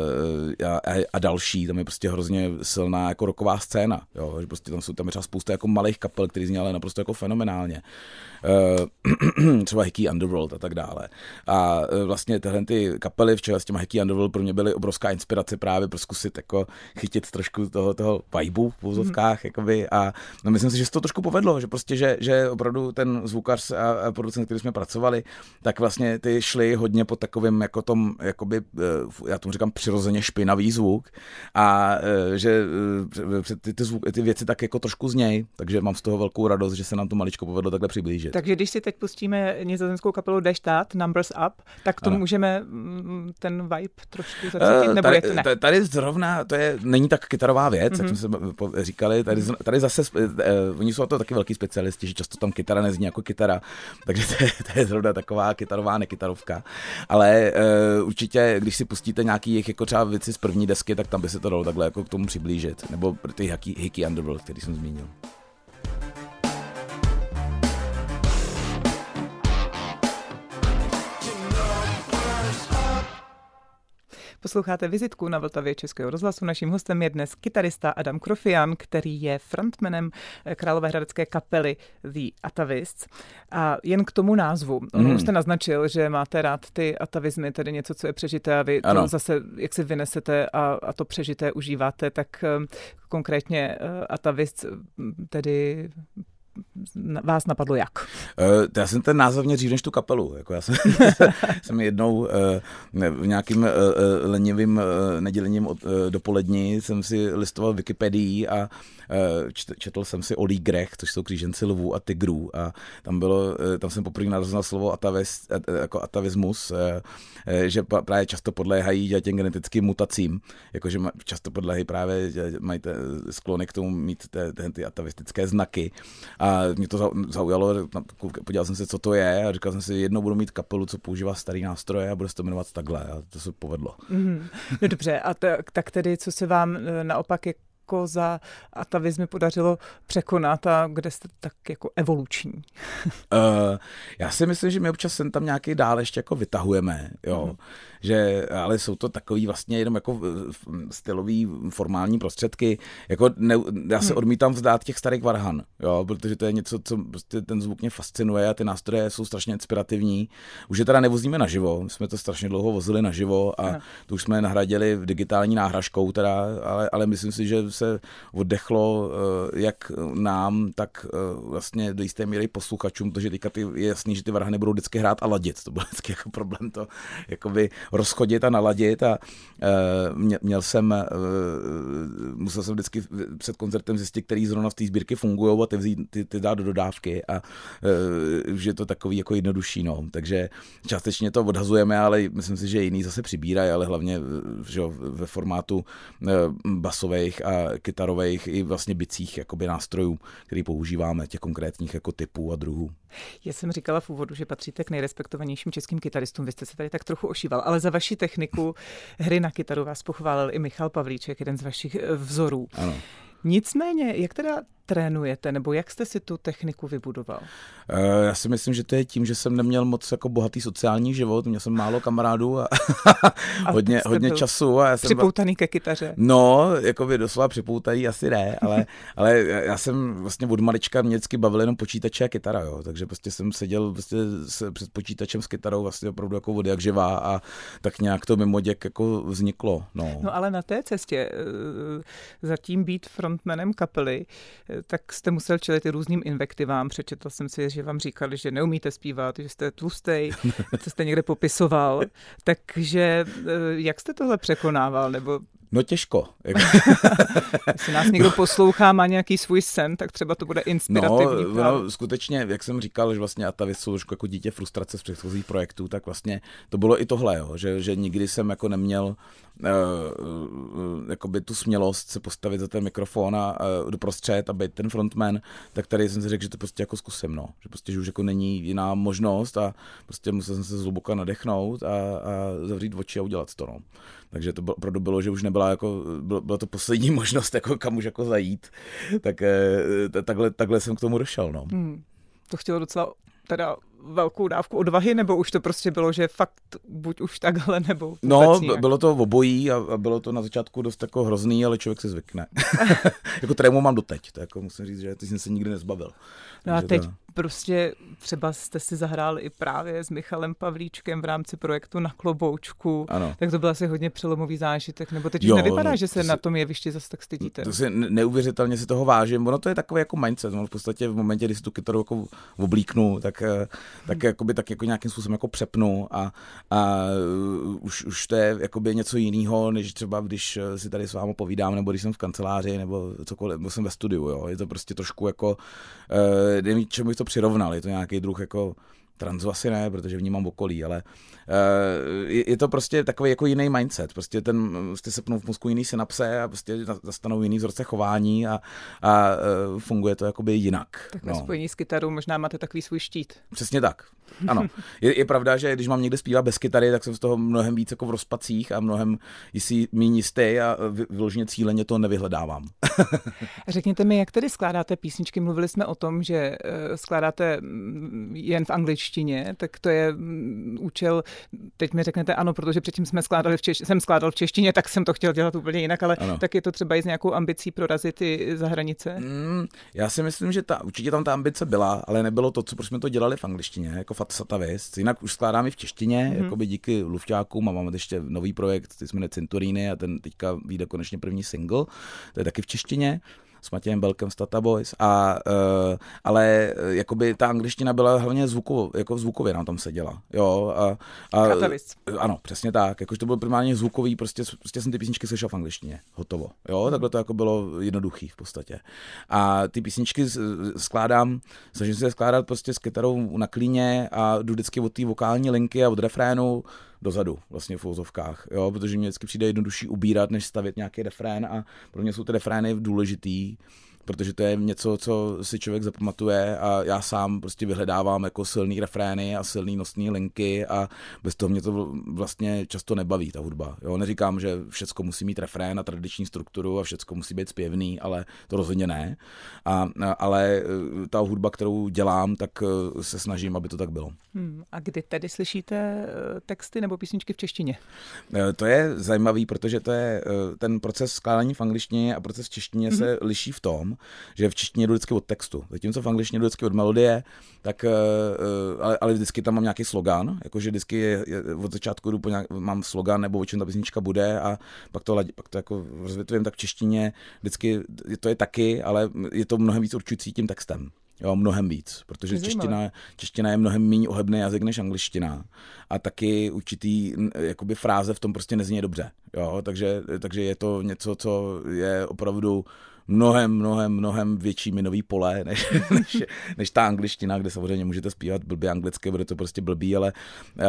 a, a další, tam je prostě hrozně silná jako rocková scéna. Jo? Že prostě tam jsou tam třeba spousta jako malých kapel, který zněly naprosto jako fenomenálně. Uh, třeba Hickey Underworld a tak dále. A uh, vlastně tyhle ty kapely v čele s těma Hickey Underworld pro mě byly obrovská inspirace právě pro zkusit jako chytit trošku toho, toho vibu v úzovkách, mm. jakoby, a no, myslím si, že se to trošku povedlo, že prostě, že, že opravdu ten zvukař a, a producent, který jsme pracovali, tak vlastně ty šli hodně po takovým jako tom, jakoby, já tomu říkám přirozeně špinavý zvuk a že ty, ty, zvuk, ty věci tak jako trošku zněj, takže mám z toho velkou radost, že se nám to maličko povedlo takhle přiblížit. Takže když si teď pustíme nizozemskou kapelu Der Staat, Numbers Up, tak to ano. můžeme ten vibe trošku zacítit, nebo je to ne? Tady zrovna, to je, není tak kytarová věc, mm-hmm. jak jsme se říkali, tady, tady zase, uh, oni jsou to taky velký specialisti, že často tam kytara nezní jako kytara, takže to je, to je zrovna taková kytarová nekytarovka, ale uh, určitě, když si pustíte nějaký jejich jako třeba věci z první desky, tak tam by se to dalo takhle jako k tomu přiblížit, nebo ty Hickey, Hickey Underworld, který jsem zmínil. Posloucháte Vizitku na Vltavě Českého rozhlasu. Naším hostem je dnes kytarista Adam Krofian, který je frontmanem královéhradecké kapely The Atavists. A jen k tomu názvu. Mm. Už jste naznačil, že máte rád ty atavizmy, tedy něco, co je přežité a vy ano. to zase, jak si vynesete a, a to přežité užíváte, tak konkrétně Atavists tedy vás napadlo jak? Uh, já jsem ten název měl dřív než tu kapelu. Jako já jsem, jsem jednou uh, v nějakým uh, lenivým uh, nedělením od, uh, dopolední jsem si listoval Wikipedii a uh, čet, četl jsem si o lígrech, což jsou kříženci lvů a tigrů a tam bylo, uh, tam jsem poprvé narazil na slovo atavis, uh, jako atavismus, uh, uh, že právě často podléhají těm genetickým mutacím, jakože často podléhají právě, mají te, sklony k tomu mít te, te, ty atavistické znaky. A mě to zaujalo, podíval jsem se, co to je a říkal jsem si, jednou budu mít kapelu, co používá starý nástroje a bude se to jmenovat takhle a to se povedlo. Mm, no dobře, a t- tak tedy, co se vám naopak jako za atavizmy podařilo překonat a kde jste tak jako evoluční? uh, já si myslím, že my občas sem tam nějaký dál ještě jako vytahujeme, jo. Mm. Že, ale jsou to takový vlastně jenom jako stylový formální prostředky. Jako ne, já se odmítám vzdát těch starých varhan, jo, protože to je něco, co prostě ten zvuk mě fascinuje a ty nástroje jsou strašně inspirativní. Už je teda nevozíme naživo, my jsme to strašně dlouho vozili naživo a ano. to už jsme nahradili digitální náhražkou, teda, ale, ale myslím si, že se oddechlo jak nám, tak vlastně do jisté míry posluchačům, protože teďka ty, je jasný, že ty varhany budou vždycky hrát a ladit. To byl vždycky jako problém to jakoby rozchodit a naladit a uh, měl jsem, uh, musel jsem vždycky před koncertem zjistit, který zrovna v té sbírky fungují a ty, vzít, ty, ty dát do dodávky a uh, že je to takový jako jednodušší, no. Takže částečně to odhazujeme, ale myslím si, že jiný zase přibírají, ale hlavně že ve formátu uh, basových a kytarových i vlastně bicích jakoby nástrojů, který používáme, těch konkrétních jako typů a druhů. Já jsem říkala v úvodu, že patříte k nejrespektovanějším českým kytaristům. Vy jste se tady tak trochu ošíval, ale za vaši techniku hry na kytaru vás pochválil i Michal Pavlíček, jeden z vašich vzorů. Ano. Nicméně, jak teda trénujete, nebo jak jste si tu techniku vybudoval? Já si myslím, že to je tím, že jsem neměl moc jako bohatý sociální život, měl jsem málo kamarádů a, a hodně, hodně času. A já jsem připoutaný ke kytaře. No, jako by doslova připoutaný asi ne, ale, ale já jsem vlastně od malička mě vždycky bavil jenom počítače a kytara, jo, takže prostě jsem seděl prostě s, před počítačem s kytarou vlastně opravdu jako od jak živá a tak nějak to mimoděk jako vzniklo. No. no ale na té cestě zatím být frontmanem kapely, tak jste musel čelit i různým invektivám. Přečetl jsem si, že vám říkali, že neumíte zpívat, že jste tlustej, co jste někde popisoval. Takže jak jste tohle překonával? Nebo No těžko. Jestli nás někdo poslouchá, má nějaký svůj sen, tak třeba to bude inspirativní. No, no skutečně, jak jsem říkal, že vlastně Atavis jsou jako dítě frustrace z předchozích projektů, tak vlastně to bylo i tohle, jo, že, že nikdy jsem jako neměl uh, uh, jakoby tu smělost se postavit za ten mikrofon a uh, doprostřed a být ten frontman, tak tady jsem si řekl, že to prostě jako zkusím, no. Že prostě, že už jako není jiná možnost a prostě musel jsem se zhluboka nadechnout a, a zavřít oči a udělat to, no. Takže to bylo, opravdu bylo, že už nebyla jako, bylo, byla to poslední možnost, jako kam už jako zajít, tak t- takhle, takhle jsem k tomu došel, no. Hmm. To chtělo docela teda velkou dávku odvahy, nebo už to prostě bylo, že fakt buď už takhle, nebo No, nějak? Bylo to obojí a, a bylo to na začátku dost jako hrozný, ale člověk si zvykne. Jako trému mám doteď, to jako musím říct, že ty jsem se nikdy nezbavil. No a teď to... prostě třeba jste si zahráli i právě s Michalem Pavlíčkem v rámci projektu Na kloboučku, ano. Tak to byl asi hodně přelomový zážitek, nebo teď jo, už nevypadá, no, že se si, na tom jevišti zase tak stydíte. To si neuvěřitelně si toho vážím, ono to je takový jako mindset, no, v podstatě v momentě, kdy si tu kytaru jako oblíknu, tak, tak, jakoby, tak jako nějakým způsobem jako přepnu a, a už, už to je jakoby něco jiného, než třeba když si tady s vámi povídám, nebo když jsem v kanceláři, nebo cokoliv, nebo jsem ve studiu, jo. Je to prostě trošku jako, uh, nevím, čemu bych to přirovnal, je to nějaký druh jako transu asi ne, protože vnímám okolí, ale uh, je, je to prostě takový jako jiný mindset, prostě ten, prostě sepnou v mozku jiný synapse a prostě zastanou jiný vzorce chování a, a uh, funguje to jakoby jinak. Tak ve no. spojení s kytarou možná máte takový svůj štít. Přesně tak. Ano. Je, je pravda, že když mám někde zpívat bez kytary, tak jsem z toho mnohem víc jako v rozpacích a mnohem jistý, méně jistý a vyloženě cíleně to nevyhledávám. Řekněte mi, jak tedy skládáte písničky? Mluvili jsme o tom, že skládáte jen v angličtině, tak to je účel, teď mi řeknete ano, protože předtím jsme skládali v češtině, jsem skládal v češtině, tak jsem to chtěl dělat úplně jinak, ale ano. Tak je to třeba i s nějakou ambicí prorazit i za hranice? Mm, já si myslím, že ta, určitě tam ta ambice byla, ale nebylo to, co proč jsme to dělali v angličtině, jako Atavis. Jinak už skládám i v češtině, mm. jakoby díky Lufťákům a máme ještě nový projekt, který se jmenuje Cinturíny a ten teďka vyjde konečně první single, to je taky v češtině. S Matějem Belkem z Tata Boys, a, uh, ale uh, jakoby ta angličtina byla hlavně zvukově, jako zvukově nám tam seděla. Jo, a, a, ano, přesně tak, jakož to bylo primárně zvukový, prostě, prostě jsem ty písničky slyšel v angličtině, hotovo. Jo, hmm. takhle to jako bylo jednoduchý v podstatě. A ty písničky skládám, snažím se je skládat prostě s kytarou na klíně a jdu vždycky od té vokální linky a od refrénu dozadu, vlastně v uvozovkách, jo, protože mě vždycky přijde jednodušší ubírat, než stavět nějaký refrén a pro mě jsou ty refrény důležitý, protože to je něco, co si člověk zapamatuje a já sám prostě vyhledávám jako silný refrény a silný nosný linky a bez toho mě to vlastně často nebaví, ta hudba. Jo, neříkám, že všecko musí mít refrén a tradiční strukturu a všecko musí být zpěvný, ale to rozhodně ne. A, ale ta hudba, kterou dělám, tak se snažím, aby to tak bylo. Hmm, a kdy tedy slyšíte texty nebo písničky v češtině? To je zajímavý, protože to je ten proces skládání v angličtině a proces v češtině mm-hmm. se liší v tom, že v češtině jdu vždycky od textu. Zatímco v angličtině jdu vždycky od melodie, tak, ale, ale vždycky tam mám nějaký slogan, jakože vždycky je, je, od začátku jdu po nějak, mám slogan, nebo o čem ta písnička bude a pak to, pak to jako rozvětvím, tak v češtině vždycky to je taky, ale je to mnohem víc určující tím textem. Jo, mnohem víc, protože čeština, čeština je mnohem méně ohebný jazyk než angličtina a taky určitý jakoby fráze v tom prostě nezní dobře. Jo, takže, takže je to něco, co je opravdu mnohem, mnohem, mnohem větší minový pole, než, než, než ta angličtina, kde samozřejmě můžete zpívat blbě anglicky, bude to prostě blbý, ale uh,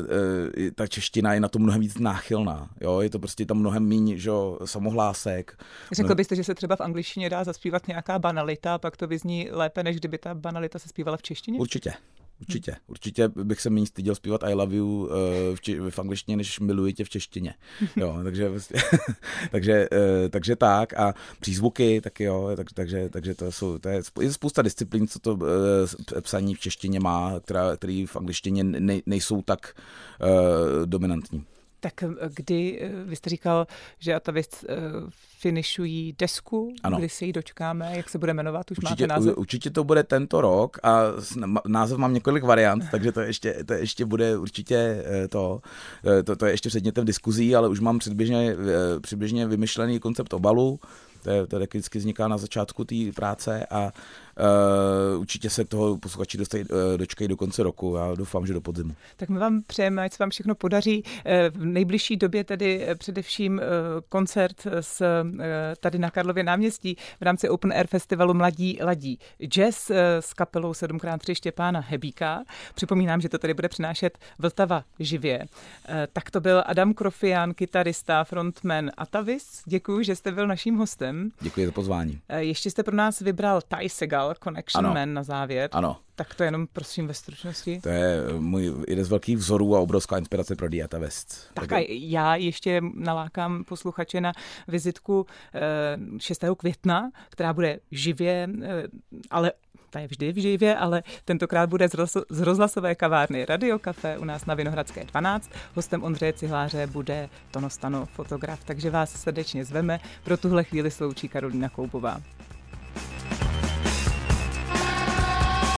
uh, ta čeština je na to mnohem víc náchylná. Jo? Je to prostě tam mnohem míň, že samohlásek. Řekl byste, že se třeba v angličtině dá zaspívat nějaká banalita a pak to vyzní lépe, než kdyby ta banalita se zpívala v češtině? Určitě. Určitě. Určitě bych se méně styděl zpívat I love you v, či, v angličtině, než miluji tě v češtině. Jo, takže, takže, takže tak a přízvuky taky jo, tak, takže, takže to jsou, to je, je spousta disciplín, co to psaní v češtině má, která, který v angličtině ne, nejsou tak uh, dominantní. Tak kdy, vy jste říkal, že Atavist finišují desku, ano. Kdy se jí dočkáme, jak se bude jmenovat, už určitě, máte název? Určitě to bude tento rok a název mám několik variant, takže to ještě, to ještě bude určitě to, to, to je ještě předmětem diskuzí, ale už mám předběžně, předběžně vymyšlený koncept obalu, to, je, to vždycky vzniká na začátku té práce a Uh, určitě se toho posluchači dostají, uh, dočkají do konce roku. Já doufám, že do podzimu. Tak my vám přejeme, ať se vám všechno podaří. V nejbližší době tedy především uh, koncert s, uh, tady na Karlově náměstí v rámci Open Air festivalu Mladí ladí jazz uh, s kapelou sedm krát tři Štěpána Hebíka. Připomínám, že to tady bude přinášet Vltava živě. Uh, tak to byl Adam Krofián, kytarista, frontman Atavist. Děkuji, že jste byl naším hostem. Děkuji za pozvání. Uh, ještě jste pro nás vybral Ty Segall, Connection ano. Man na závěr. Ano. Tak to jenom prosím ve stručnosti. To je můj jeden z velkých vzorů a obrovská inspirace pro The Atavist. Tak a já ještě nalákám posluchače na vizitku šestého května, která bude živě, ale ta je vždy v živě, ale tentokrát bude z rozhlasové kavárny Radio Café u nás na Vinohradské dvanáct. Hostem Ondřeje Cihláře bude Tono Stano, fotograf, takže vás srdečně zveme. Pro tuhle chvíli sloučí Karolína Koubová.